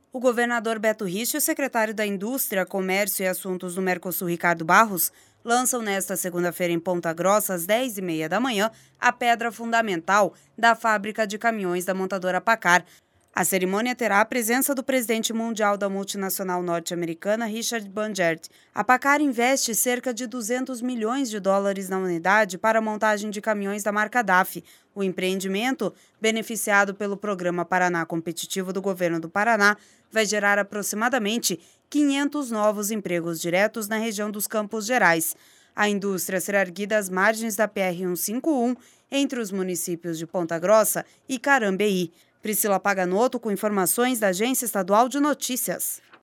O governador Beto Richa e o secretário da Indústria, Comércio e Assuntos do Mercosul, Ricardo Barros, lançam nesta segunda-feira em Ponta Grossa, às 10h30 da manhã, a pedra fundamental da fábrica de caminhões da montadora Paccar. A cerimônia terá a presença do presidente mundial da multinacional norte-americana, Richard Bungert. A Paccar investe cerca de $200 milhões na unidade para a montagem de caminhões da marca DAF. O empreendimento, beneficiado pelo Programa Paraná Competitivo do Governo do Paraná, vai gerar aproximadamente 500 novos empregos diretos na região dos Campos Gerais. A indústria será erguida às margens da PR-151, entre os municípios de Ponta Grossa e Carambeí. Priscila Paganoto com informações da Agência Estadual de Notícias.